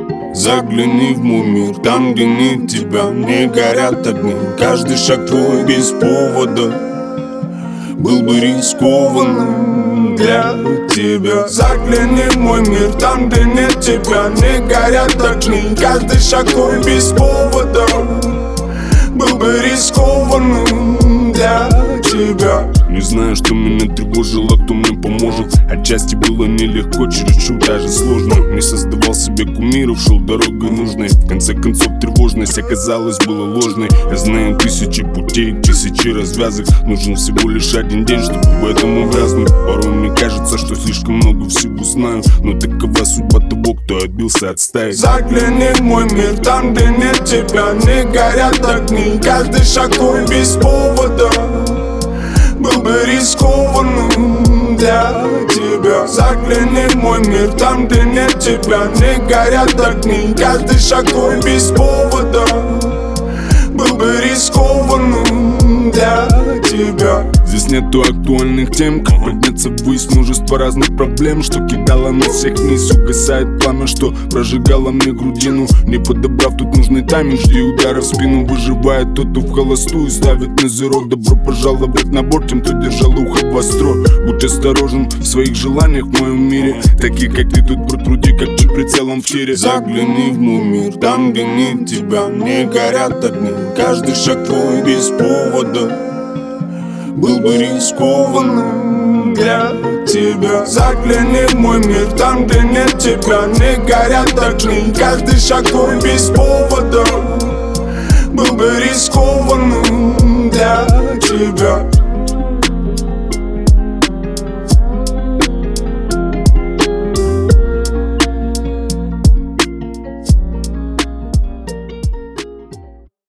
Загляни в мой мир, там, где нет тебя, не горят огни. Каждый шаг твой без повода был бы рискованным для тебя. Загляни в мой мир, там, где нет тебя, не горят огни. Каждый шаг твой без повода был бы рискованным для тебя. Не знаю, что меня тревожило, кто мне поможет. Отчасти было нелегко, чересчур даже сложно. Не создавал себе кумиров, шел дорогой нужной. В конце концов тревожность оказалась была ложной. Я знаю тысячи путей, тысячи развязок. Нужен всего лишь один день, чтобы в этом увязнуть. Порой мне кажется, что слишком много всего знаю, но такова судьба того, кто отбился от стаи. Загляни в мой мир, там, где нет тебя, не горят огни. Каждый шаг твой без повода был бы рискованным для тебя. Загляни в мой мир, там, где нет тебя, не горят огни. Каждый шаг твой без повода был бы рискованным для тебя. Здесь нету актуальных тем, как подняться ввысь. Множество разных проблем, что кидало нас всех вниз. Угасает пламя, что прожигало мне грудину. Не подобрав тут нужный тайминг, жди удара в спину. Выживает тот, кто в холостую ставит на зеро. Добро пожаловать на борт тем, кто держал ухо востро. Будь осторожен в своих желаниях в моем мире. Такие, как ты, тут пруд-пруди, как под прицелом в тире. Загляни в мой мир, там, где нет тебя, не горят огни. Каждый шаг твой без повода был бы рискованным для тебя. Загляни в мой мир, там, где нет тебя, не горят огни. Каждый шаг твой без повода был бы рискованным для тебя.